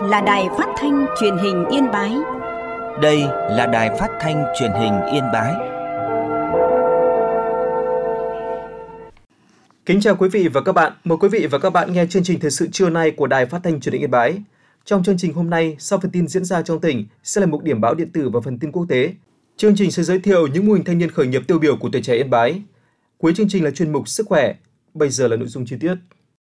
là Đài Phát thanh Truyền hình Yên Bái. Đây là Đài Phát thanh Truyền hình Yên Bái. Kính chào quý vị và các bạn. Mời quý vị và các bạn nghe chương trình thời sự trưa nay của Đài Phát thanh Truyền hình Yên Bái. Trong chương trình hôm nay, sau phần tin diễn ra trong tỉnh sẽ là mục điểm báo điện tử và phần tin quốc tế. Chương trình sẽ giới thiệu những mô hình thanh niên khởi nghiệp tiêu biểu của tuổi trẻ Yên Bái. Cuối chương trình là chuyên mục Sức khỏe. Bây giờ là nội dung chi tiết.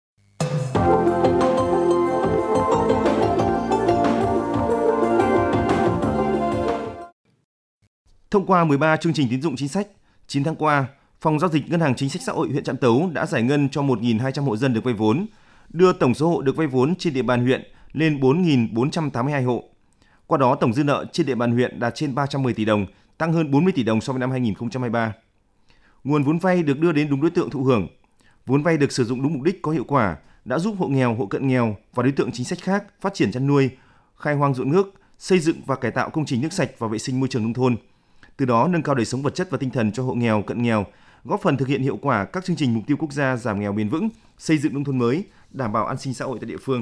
Thông qua 13 chương trình tín dụng chính sách, 9 tháng qua, Phòng Giao dịch Ngân hàng Chính sách Xã hội huyện Trạm Tấu đã giải ngân cho 1.200 hộ dân được vay vốn, đưa tổng số hộ được vay vốn trên địa bàn huyện lên 4.482 hộ. Qua đó, tổng dư nợ trên địa bàn huyện đạt trên 310 tỷ đồng, tăng hơn 40 tỷ đồng so với năm 2023. Nguồn vốn vay được đưa đến đúng đối tượng thụ hưởng. Vốn vay được sử dụng đúng mục đích có hiệu quả, đã giúp hộ nghèo, hộ cận nghèo và đối tượng chính sách khác phát triển chăn nuôi, khai hoang ruộng nước, xây dựng và cải tạo công trình nước sạch và vệ sinh môi trường nông thôn. Từ đó nâng cao đời sống vật chất và tinh thần cho hộ nghèo, cận nghèo, góp phần thực hiện hiệu quả các chương trình mục tiêu quốc gia giảm nghèo bền vững, xây dựng nông thôn mới, đảm bảo an sinh xã hội tại địa phương.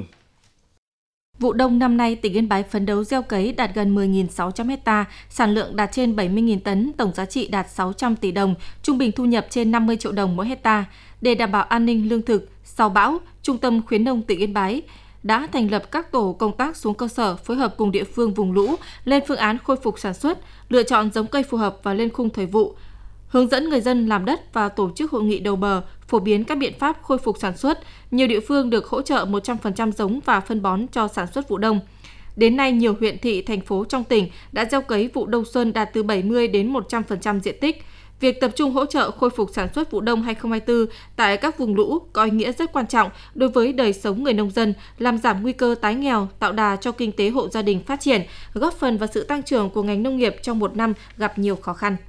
Vụ đông năm nay, tỉnh Yên Bái phấn đấu gieo cấy đạt gần 10.600 ha, sản lượng đạt trên 70.000 tấn, tổng giá trị đạt 600 tỷ đồng, trung bình thu nhập trên 50 triệu đồng mỗi hecta. Để đảm bảo an ninh lương thực, sau bão, Trung tâm Khuyến nông tỉnh Yên Bái đã thành lập các tổ công tác xuống cơ sở phối hợp cùng địa phương vùng lũ lên phương án khôi phục sản xuất, lựa chọn giống cây phù hợp và lên khung thời vụ, hướng dẫn người dân làm đất và tổ chức hội nghị đầu bờ, phổ biến các biện pháp khôi phục sản xuất. Nhiều địa phương được hỗ trợ 100% giống và phân bón cho sản xuất vụ đông. Đến nay, nhiều huyện thị, thành phố trong tỉnh đã gieo cấy vụ đông xuân đạt từ 70 đến 100% diện tích. Việc tập trung hỗ trợ khôi phục sản xuất vụ đông 2024 tại các vùng lũ có ý nghĩa rất quan trọng đối với đời sống người nông dân, làm giảm nguy cơ tái nghèo, tạo đà cho kinh tế hộ gia đình phát triển, góp phần vào sự tăng trưởng của ngành nông nghiệp trong một năm gặp nhiều khó khăn.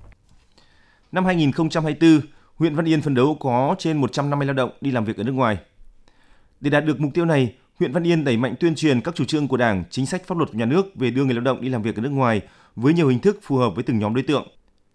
Năm 2024, huyện Văn Yên phấn đấu có trên 150 lao động đi làm việc ở nước ngoài. Để đạt được mục tiêu này, huyện Văn Yên đẩy mạnh tuyên truyền các chủ trương của Đảng, chính sách pháp luật của nhà nước về đưa người lao động đi làm việc ở nước ngoài với nhiều hình thức phù hợp với từng nhóm đối tượng.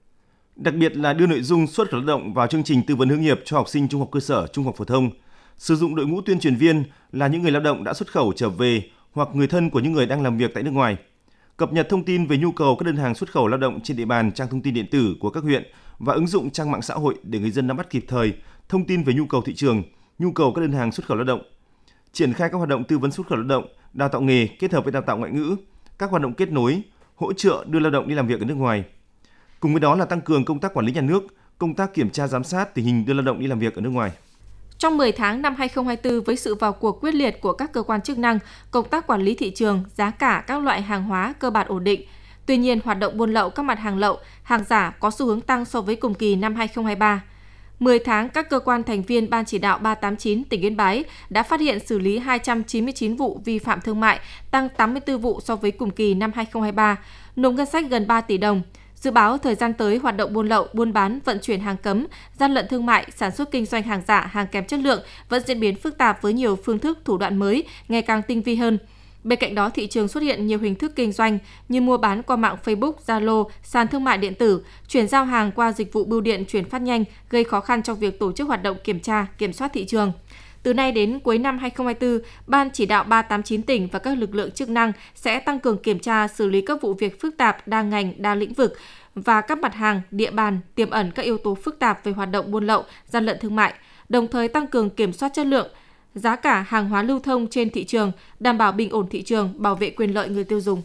Đặc biệt là đưa nội dung xuất khẩu lao động vào chương trình tư vấn hướng nghiệp cho học sinh trung học cơ sở, trung học phổ thông, sử dụng đội ngũ tuyên truyền viên là những người lao động đã xuất khẩu trở về hoặc người thân của những người đang làm việc tại nước ngoài, cập nhật thông tin về nhu cầu các đơn hàng xuất khẩu lao động trên địa bàn trang thông tin điện tử của các huyện và ứng dụng trang mạng xã hội để người dân nắm bắt kịp thời thông tin về nhu cầu thị trường, nhu cầu các đơn hàng xuất khẩu lao động, triển khai các hoạt động tư vấn xuất khẩu lao động, đào tạo nghề kết hợp với đào tạo ngoại ngữ, các hoạt động kết nối, hỗ trợ đưa lao động đi làm việc ở nước ngoài. Cùng với đó là tăng cường công tác quản lý nhà nước, công tác kiểm tra giám sát tình hình đưa lao động đi làm việc ở nước ngoài. Trong 10 tháng năm 2024, với sự vào cuộc quyết liệt của các cơ quan chức năng, công tác quản lý thị trường, giá cả các loại hàng hóa cơ bản ổn định. Tuy nhiên, hoạt động buôn lậu các mặt hàng lậu, hàng giả có xu hướng tăng so với cùng kỳ năm 2023. 10 tháng, các cơ quan thành viên Ban chỉ đạo 389 tỉnh Yên Bái đã phát hiện xử lý 299 vụ vi phạm thương mại, tăng 84 vụ so với cùng kỳ năm 2023, nộp ngân sách gần 3 tỷ đồng. Dự báo thời gian tới, hoạt động buôn lậu, buôn bán, vận chuyển hàng cấm, gian lận thương mại, sản xuất kinh doanh hàng giả, hàng kém chất lượng vẫn diễn biến phức tạp với nhiều phương thức thủ đoạn mới, ngày càng tinh vi hơn. Bên cạnh đó, thị trường xuất hiện nhiều hình thức kinh doanh như mua bán qua mạng Facebook, Zalo, sàn thương mại điện tử, chuyển giao hàng qua dịch vụ bưu điện chuyển phát nhanh, gây khó khăn trong việc tổ chức hoạt động kiểm tra, kiểm soát thị trường. Từ nay đến cuối năm 2024, Ban chỉ đạo 389 tỉnh và các lực lượng chức năng sẽ tăng cường kiểm tra, xử lý các vụ việc phức tạp, đa ngành, đa lĩnh vực và các mặt hàng, địa bàn tiềm ẩn các yếu tố phức tạp về hoạt động buôn lậu, gian lận thương mại, đồng thời tăng cường kiểm soát chất lượng, giá cả hàng hóa lưu thông trên thị trường, đảm bảo bình ổn thị trường, bảo vệ quyền lợi người tiêu dùng.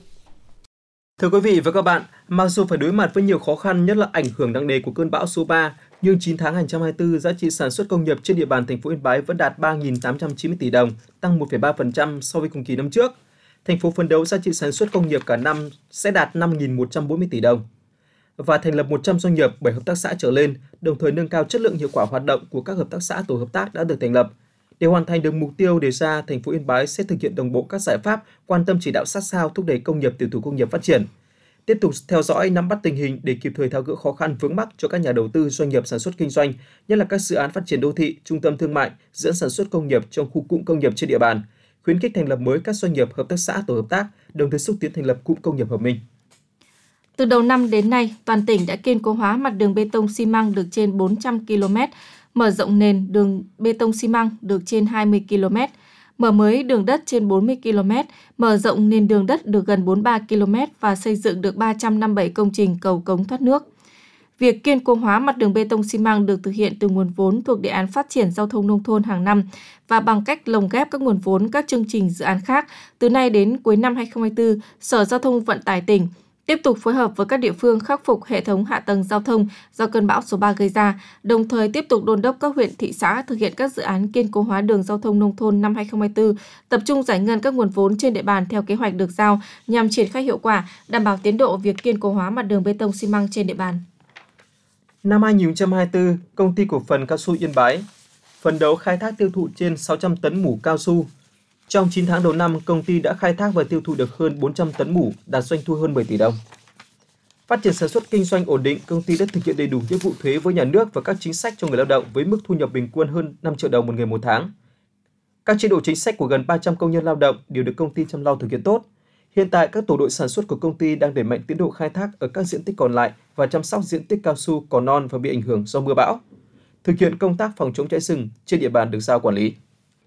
Thưa quý vị và các bạn, mặc dù phải đối mặt với nhiều khó khăn, nhất là ảnh hưởng nặng nề của cơn bão số 3, nhưng 9 tháng 2024, giá trị sản xuất công nghiệp trên địa bàn thành phố Yên Bái vẫn đạt 3.890 tỷ đồng, tăng 1,3% so với cùng kỳ năm trước. Thành phố phấn đấu giá trị sản xuất công nghiệp cả năm sẽ đạt 5.140 tỷ đồng và thành lập 100 doanh nghiệp 7 hợp tác xã trở lên, đồng thời nâng cao chất lượng hiệu quả hoạt động của các hợp tác xã tổ hợp tác đã được thành lập. Để hoàn thành được mục tiêu đề ra, thành phố Yên Bái sẽ thực hiện đồng bộ các giải pháp, quan tâm chỉ đạo sát sao thúc đẩy công nghiệp, tiểu thủ công nghiệp phát triển. Tiếp tục theo dõi, nắm bắt tình hình để kịp thời tháo gỡ khó khăn vướng mắc cho các nhà đầu tư, doanh nghiệp sản xuất kinh doanh, nhất là các dự án phát triển đô thị, trung tâm thương mại, dự án sản xuất công nghiệp trong khu cụm công nghiệp trên địa bàn, khuyến khích thành lập mới các doanh nghiệp, hợp tác xã, tổ hợp tác, đồng thời xúc tiến thành lập cụm công nghiệp hợp minh. Từ đầu năm đến nay, toàn tỉnh đã kiên cố hóa mặt đường bê tông xi măng được trên 400 km, mở rộng nền đường bê tông xi măng được trên 20 km, mở mới đường đất trên 40 km, mở rộng nền đường đất được gần 43 km và xây dựng được 357 công trình cầu cống thoát nước. Việc kiên cố hóa mặt đường bê tông xi măng được thực hiện từ nguồn vốn thuộc đề án phát triển giao thông nông thôn hàng năm và bằng cách lồng ghép các nguồn vốn các chương trình dự án khác. Từ nay đến cuối năm 2024, Sở Giao thông Vận tải tỉnh tiếp tục phối hợp với các địa phương khắc phục hệ thống hạ tầng giao thông do cơn bão số 3 gây ra, đồng thời tiếp tục đôn đốc các huyện, thị xã thực hiện các dự án kiên cố hóa đường giao thông nông thôn năm 2024, tập trung giải ngân các nguồn vốn trên địa bàn theo kế hoạch được giao nhằm triển khai hiệu quả, đảm bảo tiến độ việc kiên cố hóa mặt đường bê tông xi măng trên địa bàn. Năm 2024, Công ty Cổ phần Cao su Yên Bái phấn đấu khai thác tiêu thụ trên 600 tấn mủ cao su. Trong 9 tháng đầu năm, công ty đã khai thác và tiêu thụ được hơn 400 tấn mủ, đạt doanh thu hơn 10 tỷ đồng. Phát triển sản xuất kinh doanh ổn định, công ty đã thực hiện đầy đủ nghĩa vụ thuế với nhà nước và các chính sách cho người lao động với mức thu nhập bình quân hơn 5 triệu đồng một người một tháng. Các chế độ chính sách của gần 300 công nhân lao động đều được công ty chăm lo thực hiện tốt. Hiện tại, các tổ đội sản xuất của công ty đang đẩy mạnh tiến độ khai thác ở các diện tích còn lại và chăm sóc diện tích cao su còn non và bị ảnh hưởng do mưa bão. Thực hiện công tác phòng chống cháy rừng trên địa bàn được giao quản lý.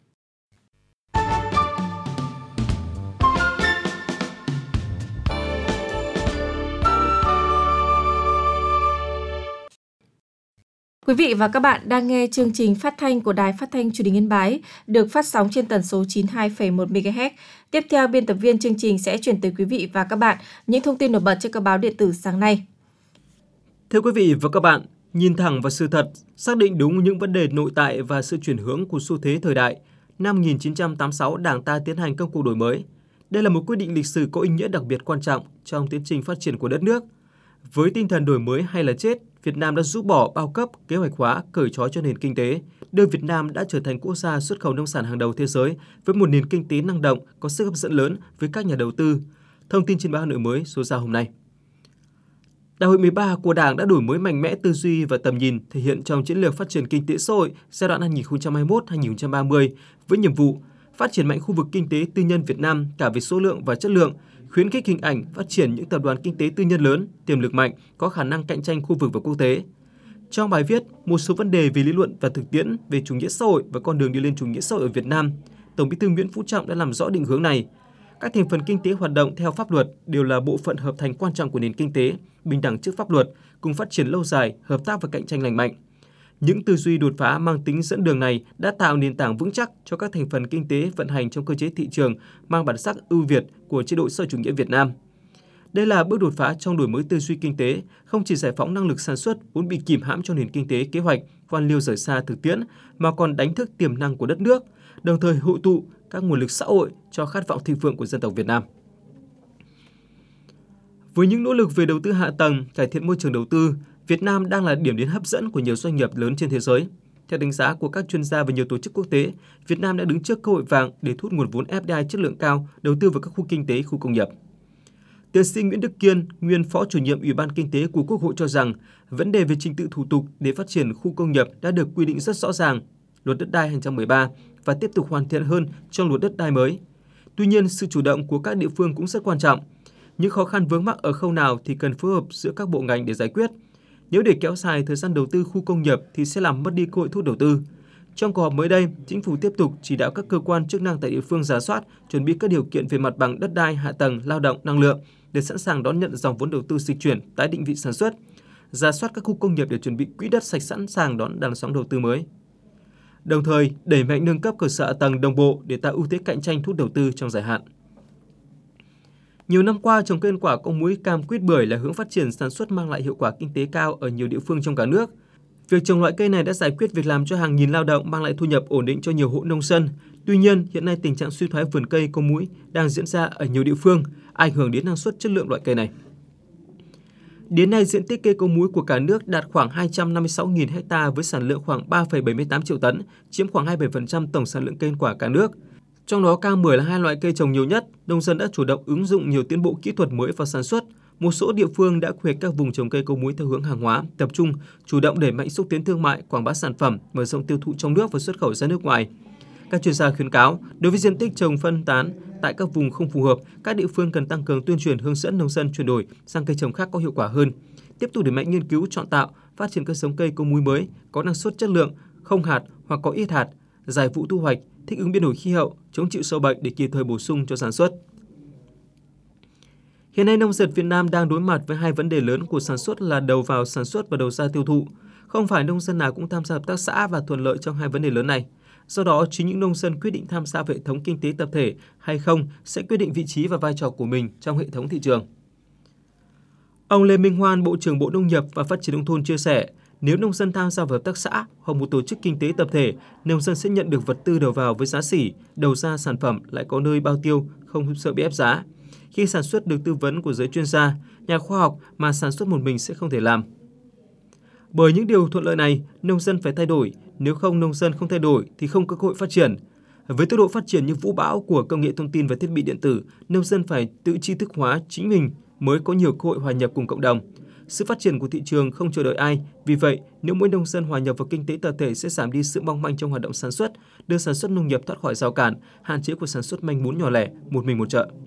Quý vị và các bạn đang nghe chương trình phát thanh của Đài Phát thanh Truyền hình Yên Bái được phát sóng trên tần số 92,1 MHz. Tiếp theo, biên tập viên chương trình sẽ chuyển tới quý vị và các bạn những thông tin nổi bật trên các báo điện tử sáng nay. Thưa quý vị và các bạn, nhìn thẳng vào sự thật, xác định đúng những vấn đề nội tại và sự chuyển hướng của xu thế thời đại, năm 1986 Đảng ta tiến hành công cuộc đổi mới. Đây là một quyết định lịch sử có ý nghĩa đặc biệt quan trọng trong tiến trình phát triển của đất nước. Với tinh thần đổi mới hay là chết, Việt Nam đã rũ bỏ bao cấp, kế hoạch hóa, cởi trói cho nền kinh tế, đưa Việt Nam đã trở thành quốc gia xuất khẩu nông sản hàng đầu thế giới với một nền kinh tế năng động, có sức hấp dẫn lớn với các nhà đầu tư. Thông tin trên báo Hà Nội mới số ra hôm nay. Đại hội 13 của Đảng đã đổi mới mạnh mẽ tư duy và tầm nhìn thể hiện trong chiến lược phát triển kinh tế xã hội giai đoạn 2021-2030 với nhiệm vụ phát triển mạnh khu vực kinh tế tư nhân Việt Nam cả về số lượng và chất lượng, khuyến khích hình ảnh phát triển những tập đoàn kinh tế tư nhân lớn, tiềm lực mạnh, có khả năng cạnh tranh khu vực và quốc tế. Trong bài viết, một số vấn đề về lý luận và thực tiễn về chủ nghĩa xã hội và con đường đi lên chủ nghĩa xã hội ở Việt Nam, Tổng Bí thư Nguyễn Phú Trọng đã làm rõ định hướng này. Các thành phần kinh tế hoạt động theo pháp luật đều là bộ phận hợp thành quan trọng của nền kinh tế, bình đẳng trước pháp luật, cùng phát triển lâu dài, hợp tác và cạnh tranh lành mạnh. Những tư duy đột phá mang tính dẫn đường này đã tạo nền tảng vững chắc cho các thành phần kinh tế vận hành trong cơ chế thị trường mang bản sắc ưu việt của chế độ xã hội chủ nghĩa Việt Nam. Đây là bước đột phá trong đổi mới tư duy kinh tế, không chỉ giải phóng năng lực sản xuất vốn bị kìm hãm trong nền kinh tế kế hoạch, quan liêu rời xa thực tiễn, mà còn đánh thức tiềm năng của đất nước, đồng thời hội tụ các nguồn lực xã hội cho khát vọng thịnh vượng của dân tộc Việt Nam. Với những nỗ lực về đầu tư hạ tầng, cải thiện môi trường đầu tư, Việt Nam đang là điểm đến hấp dẫn của nhiều doanh nghiệp lớn trên thế giới. Theo đánh giá của các chuyên gia và nhiều tổ chức quốc tế, Việt Nam đã đứng trước cơ hội vàng để thu hút nguồn vốn FDI chất lượng cao đầu tư vào các khu kinh tế, khu công nghiệp. Tiến sĩ Nguyễn Đức Kiên, nguyên Phó Chủ nhiệm Ủy ban Kinh tế của Quốc hội cho rằng, vấn đề về trình tự thủ tục để phát triển khu công nghiệp đã được quy định rất rõ ràng, Luật Đất đai 2013 và tiếp tục hoàn thiện hơn trong Luật Đất đai mới. Tuy nhiên, sự chủ động của các địa phương cũng rất quan trọng. Những khó khăn vướng mắc ở khâu nào thì cần phối hợp giữa các bộ ngành để giải quyết. Nếu để kéo dài thời gian đầu tư khu công nghiệp thì sẽ làm mất đi cơ hội thu hút đầu tư. Trong cuộc họp mới đây, Chính phủ tiếp tục chỉ đạo các cơ quan chức năng tại địa phương rà soát, chuẩn bị các điều kiện về mặt bằng đất đai, hạ tầng, lao động, năng lượng để sẵn sàng đón nhận dòng vốn đầu tư dịch chuyển, tái định vị sản xuất, rà soát các khu công nghiệp để chuẩn bị quỹ đất sạch sẵn sàng đón làn sóng đầu tư mới. Đồng thời, đẩy mạnh nâng cấp cơ sở hạ tầng đồng bộ để tạo ưu thế cạnh tranh thu hút đầu tư trong dài hạn. Nhiều năm qua, trồng cây ăn quả có múi, cam, quýt, bưởi là hướng phát triển sản xuất mang lại hiệu quả kinh tế cao ở nhiều địa phương trong cả nước. Việc trồng loại cây này đã giải quyết việc làm cho hàng nghìn lao động, mang lại thu nhập ổn định cho nhiều hộ nông dân. Tuy nhiên, hiện nay tình trạng suy thoái vườn cây có múi đang diễn ra ở nhiều địa phương, ảnh hưởng đến năng suất chất lượng loại cây này. Đến nay, diện tích cây có múi của cả nước đạt khoảng 256.000 ha với sản lượng khoảng 3,78 triệu tấn, chiếm khoảng 27% tổng sản lượng cây ăn quả cả nước. Trong đó cam, bưởi là hai loại cây trồng nhiều nhất, nông dân đã chủ động ứng dụng nhiều tiến bộ kỹ thuật mới vào sản xuất. Một số địa phương đã quy hoạch các vùng trồng cây có múi theo hướng hàng hóa, tập trung, chủ động đẩy mạnh xúc tiến thương mại, quảng bá sản phẩm, mở rộng tiêu thụ trong nước và xuất khẩu ra nước ngoài. Các chuyên gia khuyến cáo, đối với diện tích trồng phân tán tại các vùng không phù hợp, các địa phương cần tăng cường tuyên truyền hướng dẫn nông dân chuyển đổi sang cây trồng khác có hiệu quả hơn. Tiếp tục đẩy mạnh nghiên cứu chọn tạo, phát triển các giống cây có múi mới, có năng suất chất lượng, không hạt hoặc có ít hạt, dài vụ thu hoạch, thích ứng biến đổi khí hậu, chống chịu sâu bệnh để kịp thời bổ sung cho sản xuất. Hiện nay nông dân Việt Nam đang đối mặt với hai vấn đề lớn của sản xuất là đầu vào sản xuất và đầu ra tiêu thụ. Không phải nông dân nào cũng tham gia hợp tác xã và thuận lợi trong hai vấn đề lớn này. Do đó, chính những nông dân quyết định tham gia vào hệ thống kinh tế tập thể hay không sẽ quyết định vị trí và vai trò của mình trong hệ thống thị trường. Ông Lê Minh Hoan, Bộ trưởng Bộ Nông nghiệp và Phát triển Nông thôn chia sẻ, nếu nông dân tham gia vào hợp tác xã hoặc một tổ chức kinh tế tập thể, nông dân sẽ nhận được vật tư đầu vào với giá sỉ, đầu ra sản phẩm lại có nơi bao tiêu, không sợ bị ép giá. Khi sản xuất được tư vấn của giới chuyên gia, nhà khoa học mà sản xuất một mình sẽ không thể làm. Bởi những điều thuận lợi này, nông dân phải thay đổi, nếu không nông dân không thay đổi thì không có cơ hội phát triển. Với tốc độ phát triển như vũ bão của công nghệ thông tin và thiết bị điện tử, nông dân phải tự tri thức hóa chính mình mới có nhiều cơ hội hòa nhập cùng cộng đồng. Sự phát triển của thị trường không chờ đợi ai, vì vậy nếu mỗi nông dân hòa nhập vào kinh tế tập thể sẽ giảm đi sự mong manh trong hoạt động sản xuất, đưa sản xuất nông nghiệp thoát khỏi rào cản, hạn chế của sản xuất manh mún nhỏ lẻ, một mình một chợ.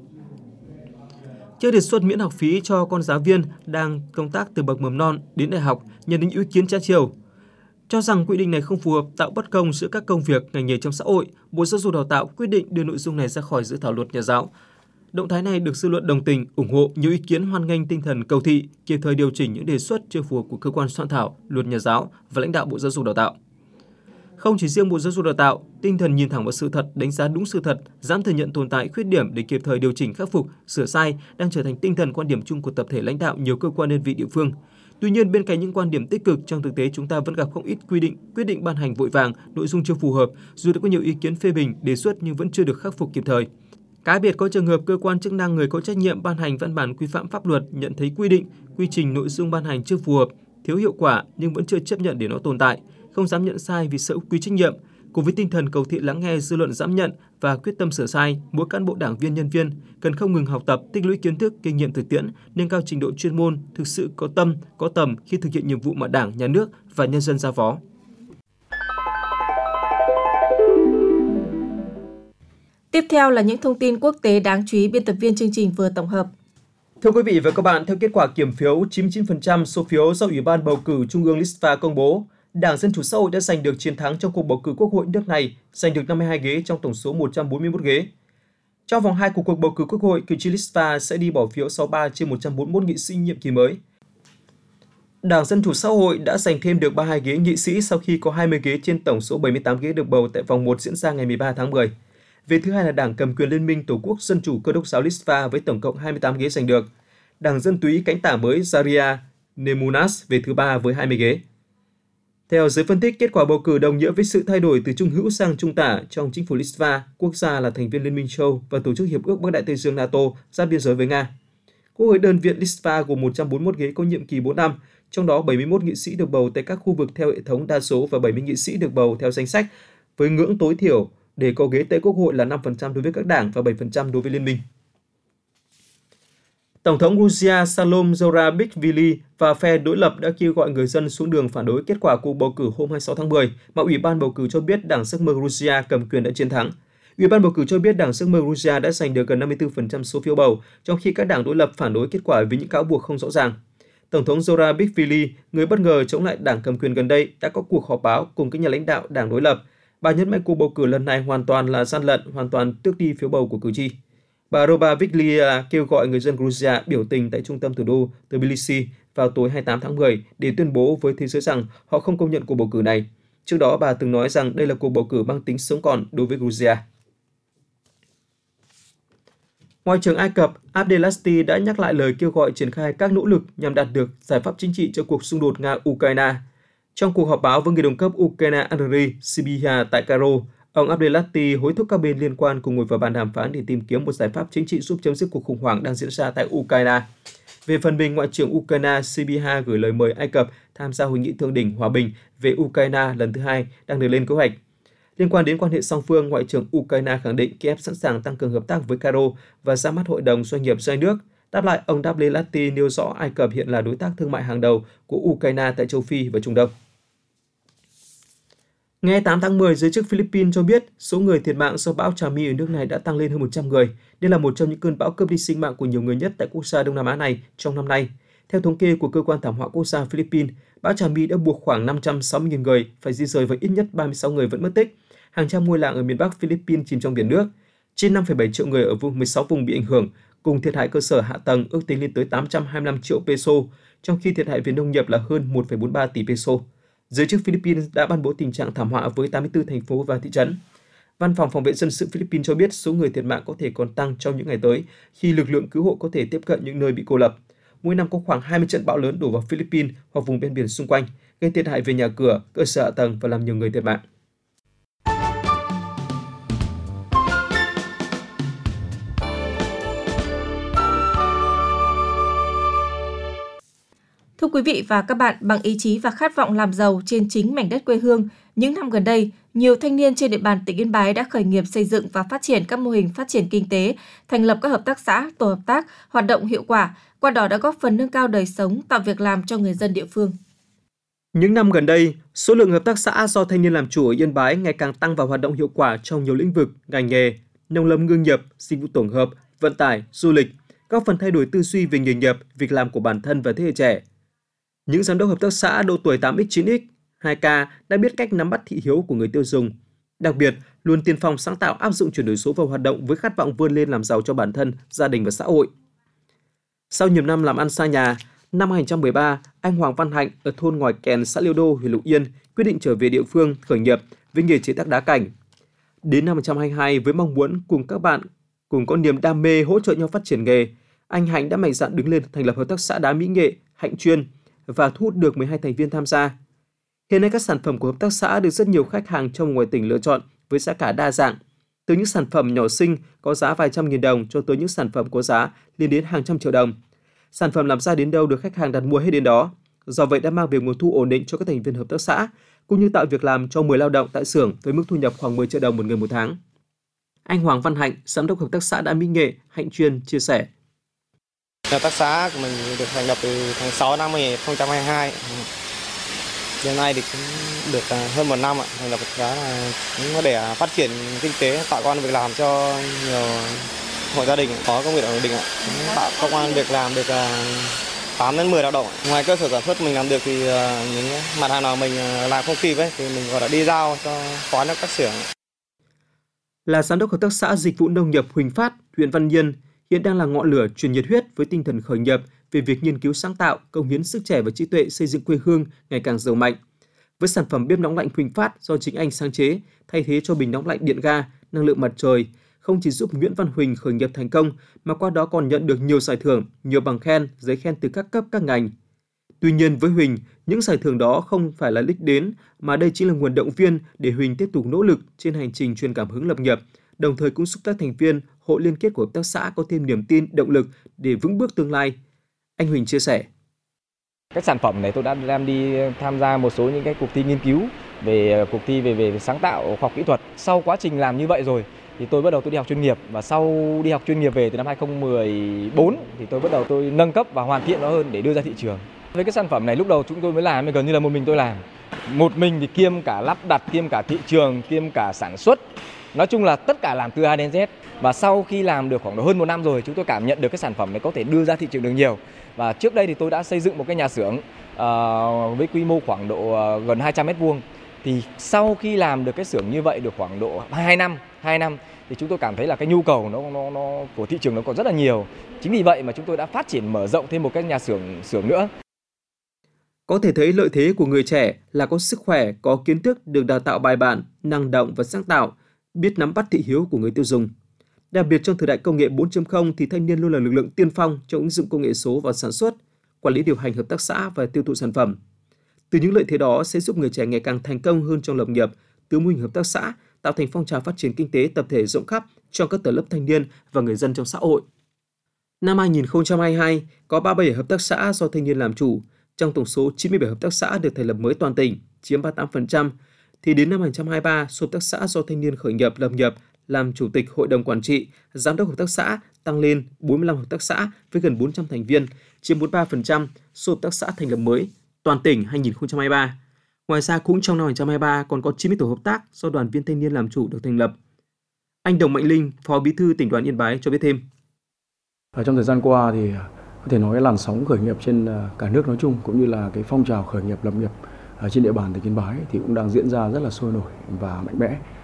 Trước đề xuất miễn học phí cho con giáo viên đang công tác từ bậc mầm non đến đại học, nhận đến ý kiến trái chiều. Cho rằng quy định này không phù hợp, tạo bất công giữa các công việc, ngành nghề trong xã hội, Bộ Giáo dục Đào tạo quyết định đưa nội dung này ra khỏi dự thảo luật nhà giáo. Động thái này được dư luận đồng tình, ủng hộ, nhiều ý kiến hoan nghênh tinh thần cầu thị, kịp thời điều chỉnh những đề xuất chưa phù hợp của cơ quan soạn thảo luật nhà giáo và lãnh đạo Bộ Giáo dục Đào tạo. Không chỉ riêng Bộ Giáo dục Đào tạo, tinh thần nhìn thẳng vào sự thật, đánh giá đúng sự thật, dám thừa nhận tồn tại khuyết điểm để kịp thời điều chỉnh, khắc phục, sửa sai đang trở thành tinh thần quan điểm chung của tập thể lãnh đạo nhiều cơ quan đơn vị địa phương. Tuy nhiên, bên cạnh những quan điểm tích cực, trong thực tế chúng ta vẫn gặp không ít quyết định ban hành vội vàng, nội dung chưa phù hợp, dù đã có nhiều ý kiến phê bình, đề xuất nhưng vẫn chưa được khắc phục kịp thời. Cá biệt có trường hợp cơ quan chức năng người có trách nhiệm ban hành văn bản quy phạm pháp luật nhận thấy quy định, quy trình nội dung ban hành chưa phù hợp, thiếu hiệu quả nhưng vẫn chưa chấp nhận để nó tồn tại, không dám nhận sai vì sợ quy trách nhiệm. Cùng với tinh thần cầu thị lắng nghe dư luận dám nhận và quyết tâm sửa sai, mỗi cán bộ đảng viên nhân viên cần không ngừng học tập, tích lũy kiến thức, kinh nghiệm thực tiễn, nâng cao trình độ chuyên môn, thực sự có tâm, có tầm khi thực hiện nhiệm vụ mà Đảng, Nhà nước và nhân dân giao phó. Tiếp theo là những thông tin quốc tế đáng chú ý biên tập viên chương trình vừa tổng hợp. Thưa quý vị và các bạn, theo kết quả kiểm phiếu 99% số phiếu do Ủy ban bầu cử Trung ương Litva công bố, Đảng Dân Chủ Xã hội đã giành được chiến thắng trong cuộc bầu cử Quốc hội nước này, giành được 52 ghế trong tổng số 141 ghế. Trong vòng 2 của cuộc bầu cử Quốc hội, cử tri Litva sẽ đi bỏ phiếu 63 trên 141 nghị sĩ nhiệm kỳ mới. Đảng Dân Chủ Xã hội đã giành thêm được 32 ghế nghị sĩ sau khi có 20 ghế trên tổng số 78 ghế được bầu tại vòng 1 diễn ra ngày 13 tháng 10. Về thứ hai là Đảng cầm quyền Liên minh Tổ quốc Dân chủ Cơ đốc giáo Litva với tổng cộng 28 ghế giành được. Đảng Dân túy cánh tả mới Zaria Nemunas về thứ ba với 20 ghế. Theo giới phân tích, kết quả bầu cử đồng nghĩa với sự thay đổi từ trung hữu sang trung tả trong chính phủ Litva, quốc gia là thành viên Liên minh châu Âu và Tổ chức Hiệp ước Bắc Đại Tây Dương NATO giáp biên giới với Nga. Quốc hội đơn viện Litva gồm 141 ghế có nhiệm kỳ 4 năm, trong đó 71 nghị sĩ được bầu tại các khu vực theo hệ thống đa số và 70 nghị sĩ được bầu theo danh sách, với ngưỡng tối thiểu để có ghế tại Quốc hội là 5% đối với các đảng và 7% đối với liên minh. Tổng thống Georgia Salom Zourabichvili và phe đối lập đã kêu gọi người dân xuống đường phản đối kết quả cuộc bầu cử hôm 26 tháng 10, mà Ủy ban bầu cử cho biết Đảng Giấc mơ Georgia cầm quyền đã chiến thắng. Ủy ban bầu cử cho biết Đảng Giấc mơ Georgia đã giành được gần 54% số phiếu bầu, trong khi các đảng đối lập phản đối kết quả với những cáo buộc không rõ ràng. Tổng thống Zourabichvili, người bất ngờ chống lại đảng cầm quyền gần đây, đã có cuộc họp báo cùng các nhà lãnh đạo đảng đối lập. Bà nhấn mạnh cuộc bầu cử lần này hoàn toàn là gian lận, hoàn toàn tước đi phiếu bầu của cử tri. Bà Zourabichvili kêu gọi người dân Georgia biểu tình tại trung tâm thủ đô Tbilisi vào tối 28 tháng 10 để tuyên bố với thế giới rằng họ không công nhận cuộc bầu cử này. Trước đó, bà từng nói rằng đây là cuộc bầu cử mang tính sống còn đối với Georgia. Ngoại trưởng Ai Cập Abdelati đã nhắc lại lời kêu gọi triển khai các nỗ lực nhằm đạt được giải pháp chính trị cho cuộc xung đột Nga-Ukraine. Trong cuộc họp báo với người đồng cấp Ukraine Andriy Sybiha tại Cairo, ông Abdelati hối thúc các bên liên quan cùng ngồi vào bàn đàm phán để tìm kiếm một giải pháp chính trị giúp chấm dứt cuộc khủng hoảng đang diễn ra tại Ukraine. Về phần mình, Ngoại trưởng Ukraine Sybiha gửi lời mời Ai Cập tham gia hội nghị thượng đỉnh hòa bình về Ukraine lần thứ 2 đang được lên kế hoạch. Liên quan đến quan hệ song phương, Ngoại trưởng Ukraine khẳng định Kiev sẵn sàng tăng cường hợp tác với Cairo và ra mắt Hội đồng Doanh nghiệp hai nước. Đáp lại, ông Abdelati nêu rõ Ai Cập hiện là đối tác thương mại hàng đầu của Ukraine tại châu Phi và Trung Đông. Ngày 8 tháng 10, giới chức Philippines cho biết số người thiệt mạng do bão Trami ở nước này đã tăng lên hơn 100 người. Đây là một trong những cơn bão cướp đi sinh mạng của nhiều người nhất tại quốc gia Đông Nam Á này trong năm nay. Theo thống kê của Cơ quan Thảm họa Quốc gia Philippines, bão Trami đã buộc khoảng 560.000 người phải di rời và ít nhất 36 người vẫn mất tích. hàng trăm ngôi làng ở miền Bắc Philippines chìm trong biển nước. Trên 5,7 triệu người ở 16 vùng bị ảnh hưởng, cùng thiệt hại cơ sở hạ tầng ước tính lên tới 825 triệu peso, trong khi thiệt hại về nông nghiệp là hơn 1,43 tỷ peso. Giới chức Philippines đã ban bố tình trạng thảm họa với 84 thành phố và thị trấn. Văn phòng Phòng vệ dân sự Philippines cho biết số người thiệt mạng có thể còn tăng trong những ngày tới khi lực lượng cứu hộ có thể tiếp cận những nơi bị cô lập. Mỗi năm có khoảng 20 trận bão lớn đổ vào Philippines hoặc vùng ven biển xung quanh, gây thiệt hại về nhà cửa, cơ sở hạ tầng và làm nhiều người thiệt mạng. Thưa quý vị và các bạn, bằng ý chí và khát vọng làm giàu trên chính mảnh đất quê hương, những năm gần đây, nhiều thanh niên trên địa bàn tỉnh Yên Bái đã khởi nghiệp xây dựng và phát triển các mô hình phát triển kinh tế, thành lập các hợp tác xã, tổ hợp tác, hoạt động hiệu quả, qua đó đã góp phần nâng cao đời sống, tạo việc làm cho người dân địa phương. Những năm gần đây, số lượng hợp tác xã do thanh niên làm chủ ở Yên Bái ngày càng tăng và hoạt động hiệu quả trong nhiều lĩnh vực, ngành nghề, nông lâm ngư nghiệp, dịch vụ tổng hợp, vận tải, du lịch, góp phần thay đổi tư duy về nghề nghiệp, việc làm của bản thân và thế hệ trẻ. Những giám đốc hợp tác xã độ tuổi 8X, 9X, 2K đã biết cách nắm bắt thị hiếu của người tiêu dùng. Đặc biệt, luôn tiên phong sáng tạo áp dụng chuyển đổi số vào hoạt động với khát vọng vươn lên làm giàu cho bản thân, gia đình và xã hội. Sau nhiều năm làm ăn xa nhà, năm 2013, anh Hoàng Văn Hạnh ở thôn Ngòi Kèn, xã Liêu Đô, huyện Lục Yên quyết định trở về địa phương khởi nghiệp với nghề chế tác đá cảnh. Đến năm 2022, với mong muốn cùng các bạn cùng có niềm đam mê hỗ trợ nhau phát triển nghề, anh Hạnh đã mạnh dạn đứng lên thành lập hợp tác xã đá mỹ nghệ Hạnh Chuyên và thu hút được 12 thành viên tham gia. Hiện nay các sản phẩm của hợp tác xã được rất nhiều khách hàng trong ngoài tỉnh lựa chọn với giá cả đa dạng, từ những sản phẩm nhỏ xinh có giá vài trăm nghìn đồng cho tới những sản phẩm có giá lên đến hàng trăm triệu đồng. Sản phẩm làm ra đến đâu được khách hàng đặt mua hết đến đó. Do vậy đã mang về nguồn thu ổn định cho các thành viên hợp tác xã, cũng như tạo việc làm cho 10 lao động tại xưởng với mức thu nhập khoảng 10 triệu đồng một người một tháng. Anh Hoàng Văn Hạnh, giám đốc hợp tác xã đá mỹ nghệ Hạnh Chuyên chia sẻ. Hợp tác xã của mình được thành lập từ tháng 6 năm 2022. Đến nay thì cũng được hơn một năm thành lập hợp tác xã để phát triển kinh tế, tạo công ăn việc làm cho nhiều hộ gia đình có công việc ổn định, tạo công ăn việc làm được 8 đến 10 lao động. Ngoài cơ sở sản xuất mình làm được thì những mặt hàng nào mình làm không kịp thì mình gọi là đi giao cho quán các xưởng. Là giám đốc hợp tác xã dịch vụ nông nghiệp Huỳnh Phát, huyện Văn Yên, hiện đang là ngọn lửa truyền nhiệt huyết với tinh thần khởi nghiệp về việc nghiên cứu sáng tạo, cống hiến sức trẻ và trí tuệ xây dựng quê hương ngày càng giàu mạnh. Với sản phẩm bếp nóng lạnh Huỳnh Phát do chính anh sáng chế, thay thế cho bình nóng lạnh điện ga, năng lượng mặt trời, không chỉ giúp Nguyễn Văn Huỳnh khởi nghiệp thành công mà qua đó còn nhận được nhiều giải thưởng, nhiều bằng khen, giấy khen từ các cấp các ngành. Tuy nhiên với Huỳnh, những giải thưởng đó không phải là đích đến mà đây chính là nguồn động viên để Huỳnh tiếp tục nỗ lực trên hành trình truyền cảm hứng lập nghiệp, đồng thời cũng giúp các thành viên, hội liên kết của hợp tác xã có thêm niềm tin, động lực để vững bước tương lai. Anh Huỳnh chia sẻ. Các sản phẩm này tôi đã đem đi tham gia một số những cái cuộc thi nghiên cứu về cuộc thi về sáng tạo khoa học kỹ thuật. Sau quá trình làm như vậy rồi thì tôi bắt đầu đi học chuyên nghiệp, và sau đi học chuyên nghiệp về từ năm 2014 thì tôi bắt đầu tôi nâng cấp và hoàn thiện nó hơn để đưa ra thị trường. Với cái sản phẩm này lúc đầu chúng tôi mới làm gần như là một mình tôi làm. Một mình thì kiêm cả lắp đặt, kiêm cả thị trường, kiêm cả sản xuất. Nói chung là tất cả làm từ A đến Z. Và sau khi làm được khoảng hơn một năm rồi, chúng tôi cảm nhận được cái sản phẩm này có thể đưa ra thị trường được nhiều. Và trước đây thì tôi đã xây dựng một cái nhà xưởng với quy mô khoảng độ gần 200 m². Thì sau khi làm được cái xưởng như vậy được khoảng độ 2 năm thì chúng tôi cảm thấy là cái nhu cầu nó của thị trường nó còn rất là nhiều. Chính vì vậy mà chúng tôi đã phát triển mở rộng thêm một cái nhà xưởng nữa. Có thể thấy lợi thế của người trẻ là có sức khỏe, có kiến thức, được đào tạo bài bản, năng động và sáng tạo, biết nắm bắt thị hiếu của người tiêu dùng. Đặc biệt trong thời đại công nghệ 4.0 thì thanh niên luôn là lực lượng tiên phong trong ứng dụng công nghệ số vào sản xuất, quản lý điều hành hợp tác xã và tiêu thụ sản phẩm. Từ những lợi thế đó sẽ giúp người trẻ ngày càng thành công hơn trong lập nghiệp, từ mô hình hợp tác xã tạo thành phong trào phát triển kinh tế tập thể rộng khắp trong các tầng lớp thanh niên và người dân trong xã hội. Năm 2022, có 37 hợp tác xã do thanh niên làm chủ, trong tổng số 97 hợp tác xã được thành lập mới toàn tỉnh, chiếm 38%, thì đến năm 2023, số hợp tác xã do thanh niên khởi nghiệp lập nghiệp làm chủ tịch hội đồng quản trị, giám đốc hợp tác xã tăng lên 45 hợp tác xã với gần 400 thành viên, chiếm 43% số hợp tác xã thành lập mới toàn tỉnh 2023. Ngoài ra cũng trong năm 2023 còn có 90 tổ hợp tác do đoàn viên thanh niên làm chủ được thành lập. Anh Đồng Mạnh Linh, Phó Bí thư Tỉnh đoàn Yên Bái cho biết thêm. Trong thời gian qua thì có thể nói làn sóng khởi nghiệp trên cả nước nói chung cũng như là cái phong trào khởi nghiệp lập nghiệp trên địa bàn tỉnh Yên Bái thì cũng đang diễn ra rất là sôi nổi và mạnh mẽ.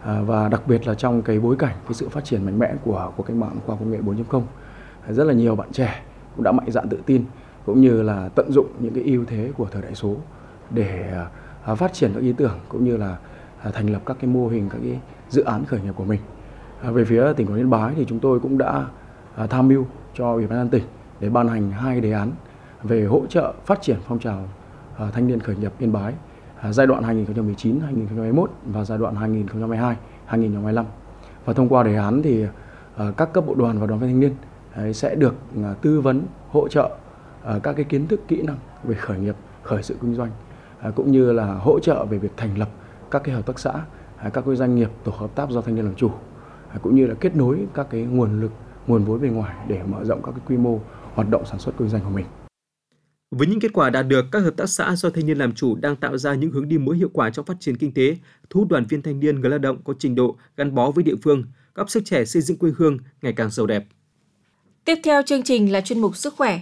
Và đặc biệt là trong cái bối cảnh cái sự phát triển mạnh mẽ của cách mạng khoa học công nghệ 4.0, rất là nhiều bạn trẻ cũng đã mạnh dạn tự tin cũng như là tận dụng những cái ưu thế của thời đại số để phát triển các ý tưởng cũng như là thành lập các cái mô hình, các cái dự án khởi nghiệp của mình. Về phía tỉnh Quảng Yên Bái thì chúng tôi cũng đã tham mưu cho Ủy ban nhân dân tỉnh để ban hành 2 đề án về hỗ trợ phát triển phong trào thanh niên khởi nghiệp Yên Bái giai đoạn 2019-2021 và giai đoạn 2022-2025. Và thông qua đề án thì các cấp bộ đoàn và đoàn viên thanh niên sẽ được tư vấn, hỗ trợ các cái kiến thức, kỹ năng về khởi nghiệp, khởi sự kinh doanh, cũng như là hỗ trợ về việc thành lập các cái hợp tác xã, các cái doanh nghiệp, tổ hợp tác do thanh niên làm chủ, cũng như là kết nối các cái nguồn lực, nguồn vốn bên ngoài để mở rộng các cái quy mô hoạt động sản xuất kinh doanh của mình. Với những kết quả đạt được, các hợp tác xã do thanh niên làm chủ đang tạo ra những hướng đi mới hiệu quả trong phát triển kinh tế, thu hút đoàn viên thanh niên, người lao động có trình độ gắn bó với địa phương, góp sức trẻ xây dựng quê hương ngày càng giàu đẹp. Tiếp theo chương trình là chuyên mục Sức khỏe.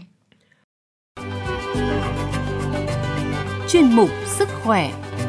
Chuyên mục Sức khỏe.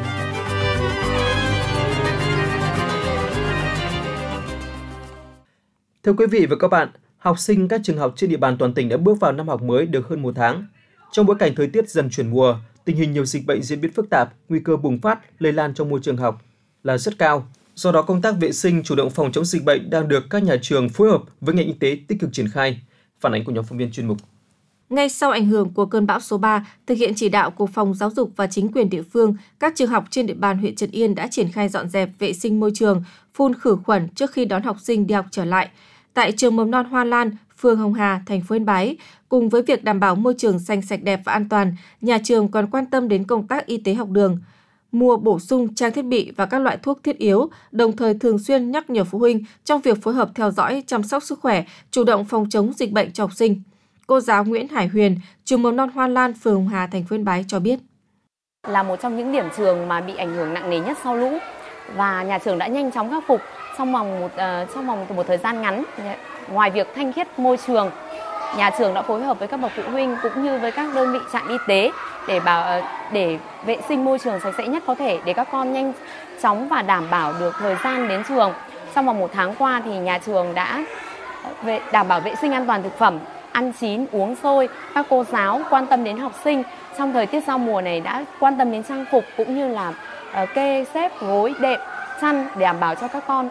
Thưa quý vị và các bạn, học sinh các trường học trên địa bàn toàn tỉnh đã bước vào năm học mới được hơn 1 tháng. Trong bối cảnh thời tiết dần chuyển mùa, tình hình nhiều dịch bệnh diễn biến phức tạp, nguy cơ bùng phát, lây lan trong môi trường học là rất cao. Do đó, công tác vệ sinh, chủ động phòng chống dịch bệnh đang được các nhà trường phối hợp với ngành y tế tích cực triển khai. Phản ánh của nhóm phóng viên chuyên mục. Ngay sau ảnh hưởng của cơn bão số 3, thực hiện chỉ đạo của Phòng Giáo dục và chính quyền địa phương, các trường học trên địa bàn huyện Trần Yên đã triển khai dọn dẹp vệ sinh môi trường, phun khử khuẩn trước khi đón học sinh đi học trở lại. Tại trường mầm non Hoa Lan, phường Hồng Hà, thành phố Yên Bái, cùng với việc đảm bảo môi trường xanh sạch đẹp và an toàn, nhà trường còn quan tâm đến công tác y tế học đường, mua bổ sung trang thiết bị và các loại thuốc thiết yếu, đồng thời thường xuyên nhắc nhở phụ huynh trong việc phối hợp theo dõi, chăm sóc sức khỏe, chủ động phòng chống dịch bệnh cho học sinh. Cô giáo Nguyễn Hải Huyền, trường mầm non Hoa Lan, phường Hồng Hà, thành phố Yên Bái cho biết. Là một trong những điểm trường mà bị ảnh hưởng nặng nề nhất sau lũ và nhà trường đã nhanh chóng khắc phục trong vòng một thời gian ngắn. Ngoài việc thanh khiết môi trường, nhà trường đã phối hợp với các bậc phụ huynh cũng như với các đơn vị trạm y tế để vệ sinh môi trường sạch sẽ nhất có thể để các con nhanh chóng và đảm bảo được thời gian đến trường. Trong vòng 1 tháng qua thì nhà trường đã đảm bảo vệ sinh an toàn thực phẩm, ăn chín, uống sôi. Các cô giáo quan tâm đến học sinh trong thời tiết giao mùa này đã quan tâm đến trang phục cũng như là kê xếp gối đệm, chăn để đảm bảo cho các con.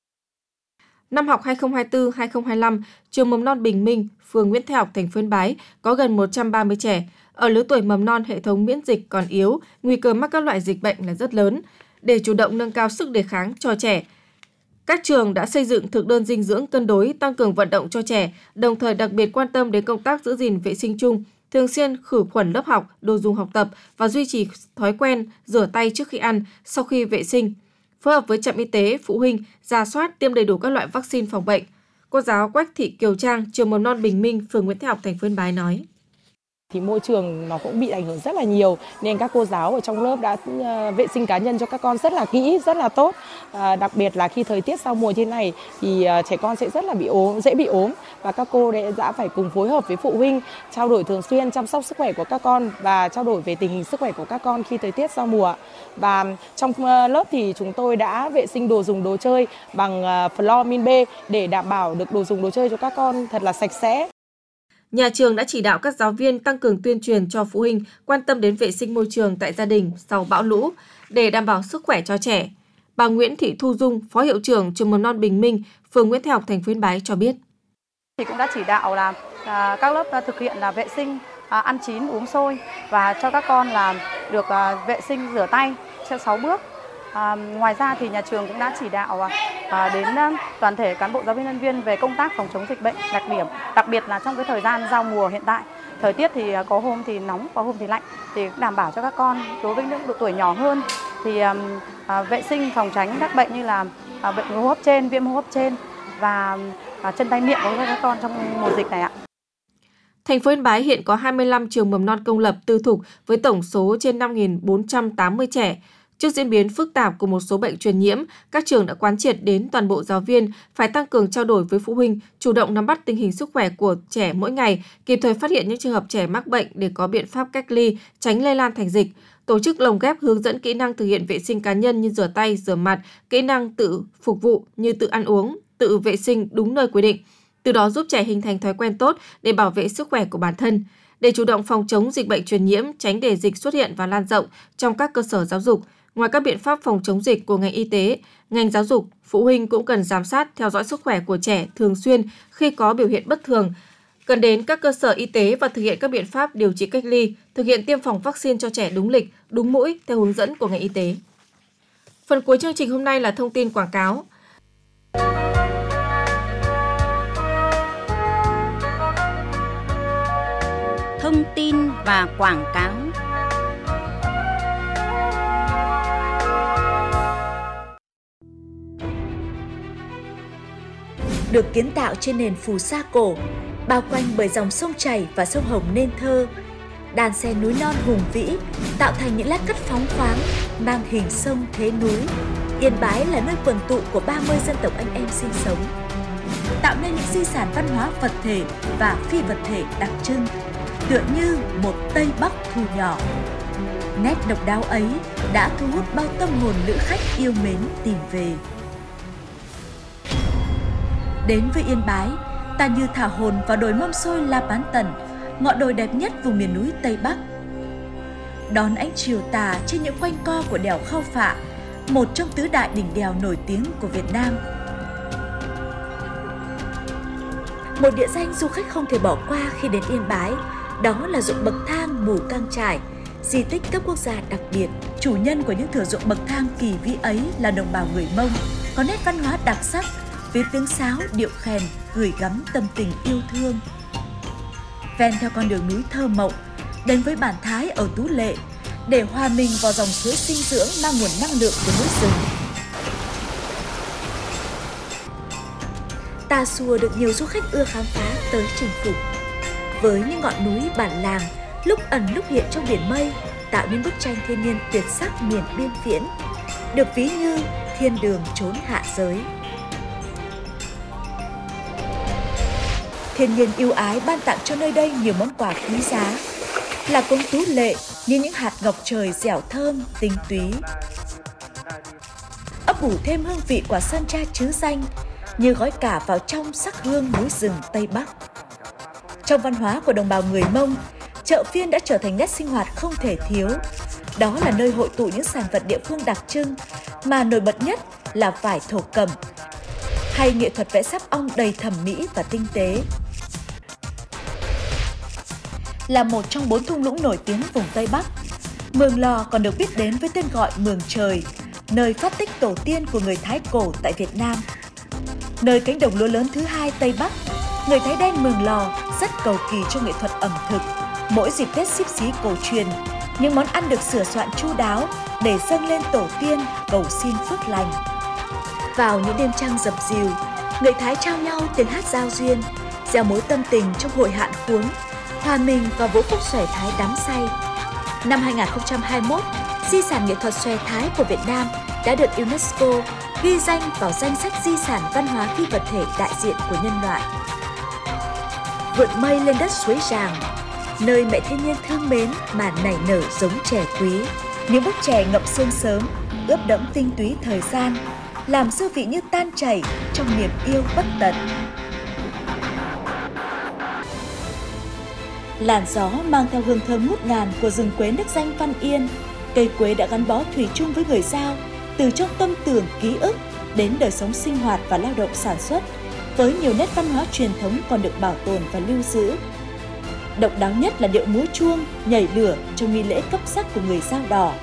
Năm học 2024-2025, trường mầm non Bình Minh, phường Nguyễn Thái Học, thành phố Yên Bái có gần 130 trẻ. Ở lứa tuổi mầm non, hệ thống miễn dịch còn yếu, nguy cơ mắc các loại dịch bệnh là rất lớn. Để chủ động nâng cao sức đề kháng cho trẻ, các trường đã xây dựng thực đơn dinh dưỡng cân đối, tăng cường vận động cho trẻ, đồng thời đặc biệt quan tâm đến công tác giữ gìn vệ sinh chung, thường xuyên khử khuẩn lớp học, đồ dùng học tập và duy trì thói quen rửa tay trước khi ăn, sau khi vệ sinh. Phối hợp với trạm y tế, phụ huynh, rà soát tiêm đầy đủ các loại vaccine phòng bệnh. Cô giáo Quách Thị Kiều Trang, trường mầm non Bình Minh, phường Nguyễn Thái Học, thành phố Yên Bái nói. Thì môi trường nó cũng bị ảnh hưởng rất là nhiều nên các cô giáo ở trong lớp đã vệ sinh cá nhân cho các con rất là kỹ, rất là tốt. Đặc biệt là khi thời tiết sau mùa như thế này thì trẻ con sẽ rất là dễ bị ốm và các cô đã phải cùng phối hợp với phụ huynh trao đổi thường xuyên chăm sóc sức khỏe của các con và trao đổi về tình hình sức khỏe của các con khi thời tiết sau mùa. Và trong lớp thì chúng tôi đã vệ sinh đồ dùng đồ chơi bằng Floormin B để đảm bảo được đồ dùng đồ chơi cho các con thật là sạch sẽ. Nhà trường đã chỉ đạo các giáo viên tăng cường tuyên truyền cho phụ huynh quan tâm đến vệ sinh môi trường tại gia đình sau bão lũ để đảm bảo sức khỏe cho trẻ. Bà Nguyễn Thị Thu Dung, Phó Hiệu trưởng trường mầm non Bình Minh, phường Nguyễn Thái Học, thành phố Yên Bái cho biết. Thì cũng đã chỉ đạo là các lớp thực hiện là vệ sinh, ăn chín, uống sôi và cho các con là được vệ sinh rửa tay theo 6 bước. Ngoài ra thì nhà trường cũng đã chỉ đạo đến toàn thể cán bộ giáo viên nhân viên về công tác phòng chống dịch bệnh đặc biệt là trong cái thời gian giao mùa hiện tại. Thời tiết thì có hôm thì nóng, có hôm thì lạnh thì đảm bảo cho các con đối với những độ tuổi nhỏ hơn thì vệ sinh phòng tránh các bệnh như là bệnh hô hấp trên, viêm hô hấp trên và chân tay miệng của các con trong mùa dịch này ạ. Thành phố Yên Bái hiện có 25 trường mầm non công lập tư thục với tổng số trên 5.480 trẻ. Trước diễn biến phức tạp của một số bệnh truyền nhiễm, các trường đã quán triệt đến toàn bộ giáo viên phải tăng cường trao đổi với phụ huynh, chủ động nắm bắt tình hình sức khỏe của trẻ mỗi ngày, kịp thời phát hiện những trường hợp trẻ mắc bệnh để có biện pháp cách ly, tránh lây lan thành dịch. tổ chức lồng ghép hướng dẫn kỹ năng thực hiện vệ sinh cá nhân như rửa tay, rửa mặt, kỹ năng tự phục vụ như tự ăn uống, tự vệ sinh đúng nơi quy định. Từ đó giúp trẻ hình thành thói quen tốt để bảo vệ sức khỏe của bản thân. Để chủ động phòng chống dịch bệnh truyền nhiễm, tránh để dịch xuất hiện và lan rộng trong các cơ sở giáo dục, ngoài các biện pháp phòng chống dịch của ngành y tế, ngành giáo dục, phụ huynh cũng cần giám sát, theo dõi sức khỏe của trẻ thường xuyên khi có biểu hiện bất thường, cần đến các cơ sở y tế và thực hiện các biện pháp điều trị cách ly, thực hiện tiêm phòng vaccine cho trẻ đúng lịch, đúng mũi theo hướng dẫn của ngành y tế. Phần cuối chương trình hôm nay là thông tin quảng cáo. Thông tin và quảng cáo. Được kiến tạo trên nền phù sa cổ, bao quanh bởi dòng sông chảy và sông Hồng nên thơ, đàn xe núi non hùng vĩ tạo thành những lát cắt phóng khoáng mang hình sông thế núi. Yên Bái là nơi quần tụ của 30 dân tộc anh em sinh sống, tạo nên những di sản văn hóa vật thể và phi vật thể đặc trưng, tựa như một Tây Bắc thu nhỏ. Nét độc đáo ấy đã thu hút bao tâm hồn lữ khách yêu mến tìm về. Đến với Yên Bái, ta như thả hồn vào đồi Mâm Xôi La Bán Tần, ngọn đồi đẹp nhất vùng miền núi Tây Bắc. Đón ánh chiều tà trên những quanh co của đèo Khao Phạ, một trong tứ đại đỉnh đèo nổi tiếng của Việt Nam. Một địa danh du khách không thể bỏ qua khi đến Yên Bái, đó là ruộng bậc thang Mù Cang Chải, di tích cấp quốc gia đặc biệt. Chủ nhân của những thửa ruộng bậc thang kỳ vĩ ấy là đồng bào người Mông, có nét văn hóa đặc sắc, với tiếng sáo, điệu khèn gửi gắm tâm tình yêu thương. Ven theo con đường núi thơ mộng, đến với bản Thái ở Tú Lệ, để hòa mình vào dòng suối sinh dưỡng mang nguồn năng lượng của núi rừng. Tà Xùa được nhiều du khách ưa khám phá tới chinh phục. Với những ngọn núi bản làng, lúc ẩn lúc hiện trong biển mây, tạo nên bức tranh thiên nhiên tuyệt sắc miền biên viễn, được ví như thiên đường chốn hạ giới. Thiên nhiên yêu ái ban tặng cho nơi đây nhiều món quà quý giá, là cống Tú Lệ như những hạt ngọc trời dẻo thơm, tinh túy, ấp ủ thêm hương vị quả sơn tra trứ danh như gói cả vào trong sắc hương núi rừng Tây Bắc. Trong văn hóa của đồng bào người Mông, chợ phiên đã trở thành nét sinh hoạt không thể thiếu. Đó là nơi hội tụ những sản vật địa phương đặc trưng, mà nổi bật nhất là vải thổ cẩm, hay nghệ thuật vẽ sáp ong đầy thẩm mỹ và tinh tế. Là một trong 4 thung lũng nổi tiếng vùng Tây Bắc, Mường Lò còn được biết đến với tên gọi Mường Trời, nơi phát tích tổ tiên của người Thái cổ tại Việt Nam. Nơi cánh đồng lúa lớn thứ hai Tây Bắc, người Thái đen Mường Lò rất cầu kỳ cho nghệ thuật ẩm thực. Mỗi dịp Tết Xíp Xí cổ truyền, những món ăn được sửa soạn chu đáo để dâng lên tổ tiên cầu xin phước lành. Vào những đêm trăng dập dìu, người Thái trao nhau tiếng hát giao duyên, gieo mối tâm tình trong hội hạn khuống, hòa mình vào vũ khúc xòe Thái đắm say. Năm 2021, di sản nghệ thuật xòe Thái của Việt Nam đã được UNESCO ghi danh vào danh sách di sản văn hóa phi vật thể đại diện của nhân loại. Vượt mây lên đất suối Ràng, nơi mẹ thiên nhiên thương mến mà nảy nở giống chè quý. Những bức chè ngậm sương sớm, ướp đẫm tinh túy thời gian, làm dư vị như tan chảy trong niềm yêu bất tận. Làn gió mang theo hương thơm ngút ngàn của rừng quế nước danh Văn Yên. Cây quế đã gắn bó thủy chung với người Dao, từ trong tâm tưởng ký ức đến đời sống sinh hoạt và lao động sản xuất, với nhiều nét văn hóa truyền thống còn được bảo tồn và lưu giữ. Độc đáo nhất là điệu múa chuông, nhảy lửa trong nghi lễ cấp sắc của người Dao Đỏ.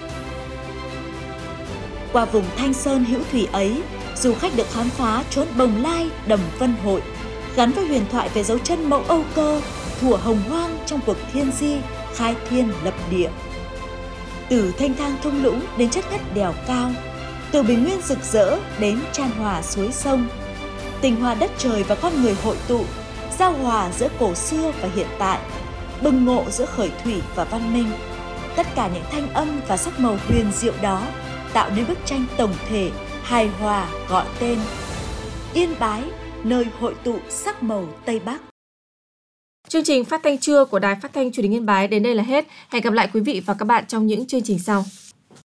Qua vùng Thanh Sơn hữu thủy ấy, du khách được khám phá chốn Bồng Lai, Đầm Vân Hội, gắn với huyền thoại về dấu chân mẫu Âu Cơ, thuở hồng hoang trong cuộc thiên di, khai thiên lập địa. Từ thanh thang thung lũng đến chất ngất đèo cao, từ bình nguyên rực rỡ đến chan hòa suối sông, tình hòa đất trời và con người hội tụ, giao hòa giữa cổ xưa và hiện tại, bừng ngộ giữa khởi thủy và văn minh. Tất cả những thanh âm và sắc màu huyền diệu đó tạo nên bức tranh tổng thể, hài hòa gọi tên Yên Bái, nơi hội tụ sắc màu Tây Bắc. Chương trình phát thanh trưa của Đài Phát thanh Truyền hình Yên Bái đến đây là hết. Hẹn gặp lại quý vị và các bạn trong những chương trình sau.